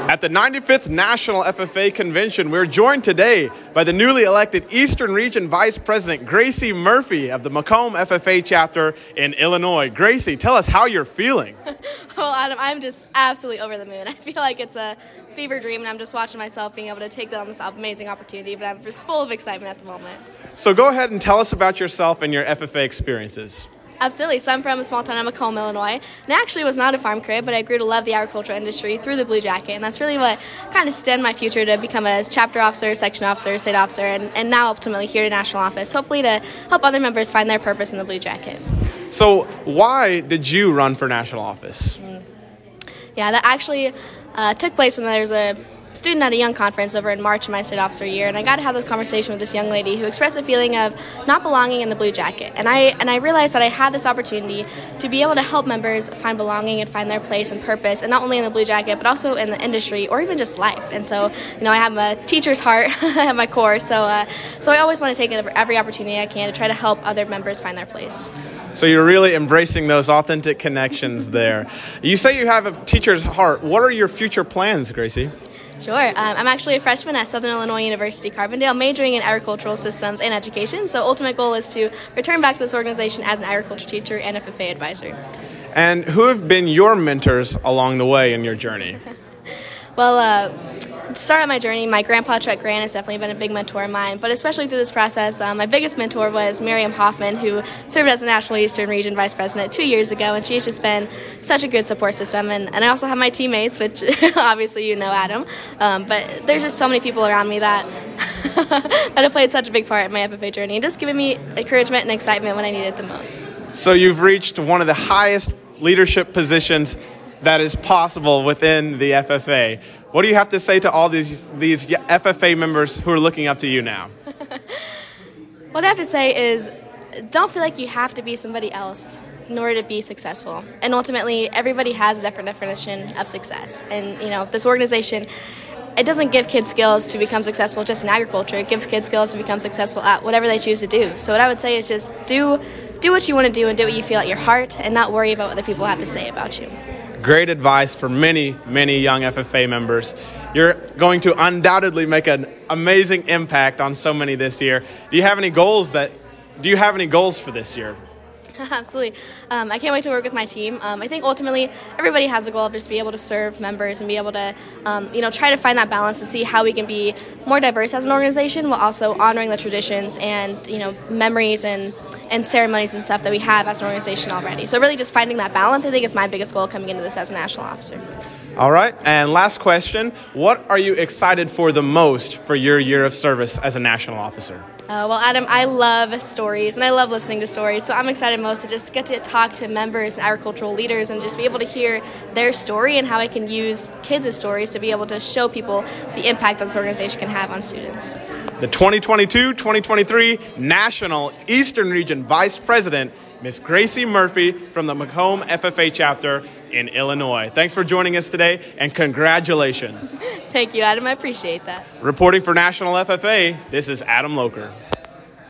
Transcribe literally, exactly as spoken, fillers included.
At the ninety-fifth National F F A Convention, we're joined today by the newly elected Eastern Region Vice President Gracie Murphy of the Macomb F F A chapter in Illinois. Gracie, tell us how you're feeling. Well, Adam, I'm just absolutely over the moon. I feel like it's a fever dream, and I'm just watching myself being able to take on this amazing opportunity, but I'm just full of excitement at the moment. So go ahead and tell us about yourself and your F F A experiences. Absolutely. So I'm from a small town in Macomb, Illinois, and I actually was not a farm kid, but I grew to love the agricultural industry through the Blue Jacket, and that's really what kind of stemmed my future to become a chapter officer, section officer, state officer, and, and now ultimately here to national office, hopefully to help other members find their purpose in the Blue Jacket. So why did you run for national office? Mm. Yeah, that actually uh, took place when there was a student at a young conference over in March of my state officer year, and I got to have this conversation with this young lady who expressed a feeling of not belonging in the Blue Jacket. And I and I realized that I had this opportunity to be able to help members find belonging and find their place and purpose, and not only in the Blue Jacket, but also in the industry or even just life. And so, you know, I have a teacher's heart at my core, so uh, so I always want to take every opportunity I can to try to help other members find their place. So you're really embracing those authentic connections there. You say you have a teacher's heart. What are your future plans, Gracie? Sure. Um, I'm actually a freshman at Southern Illinois University, Carbondale, majoring in agricultural systems and education. So ultimate goal is to return back to this organization as an agriculture teacher and F F A advisor. And who have been your mentors along the way in your journey? Well, uh, to start out my journey, my grandpa, Chuck Grant, has definitely been a big mentor of mine, but especially through this process, um, my biggest mentor was Miriam Hoffman, who served as the National Eastern Region Vice President two years ago, and she's just been such a good support system. And, and I also have my teammates, which obviously you know, Adam, um, but there's just so many people around me that, that have played such a big part in my F F A journey, and just giving me encouragement and excitement when I need it the most. So you've reached one of the highest leadership positions that is possible within the F F A. What do you have to say to all these these F F A members who are looking up to you now? What I have to say is, don't feel like you have to be somebody else in order to be successful. And ultimately, everybody has a different definition of success. And, you know, this organization, it doesn't give kids skills to become successful just in agriculture. It gives kids skills to become successful at whatever they choose to do. So what I would say is just do, do what you want to do and do what you feel at your heart, and not worry about what other people have to say about you. Great advice for many, many young F F A members. You're going to undoubtedly make an amazing impact on so many this year. Do you have any goals that, do you have any goals for this year? Absolutely. Um, I can't wait to work with my team. Um, I think ultimately everybody has a goal of just be able to serve members and be able to, um, you know, try to find that balance and see how we can be more diverse as an organization while also honoring the traditions and, you know, memories and and ceremonies and stuff that we have as an organization already. So really just finding that balance, I think, is my biggest goal coming into this as a national officer. All right, and last question, what are you excited for the most for your year of service as a national officer? Uh, well, Adam, I love stories, and I love listening to stories, so I'm excited most to just get to talk to members and agricultural leaders and just be able to hear their story and how I can use kids' stories to be able to show people the impact that this organization can have on students. The twenty twenty-two twenty twenty-three National Eastern Region Vice President, Miz Gracie Murphy from the Macomb F F A chapter in Illinois. Thanks for joining us today, and congratulations. Thank you, Adam. I appreciate that. Reporting for National F F A, this is Adam Locher.